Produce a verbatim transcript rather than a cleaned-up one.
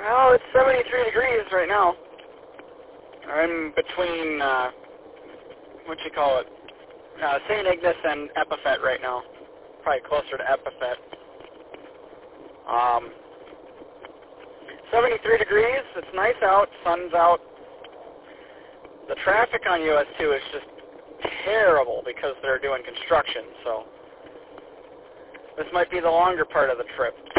Well, it's seventy-three degrees right now. I'm between, uh, what you call it, uh, Saint Ignace and Epiphet right now. Probably closer to Epiphet. Um, seventy-three degrees, it's nice out, sun's out. The traffic on U S two is just terrible because they're doing construction, so this might be the longer part of the trip.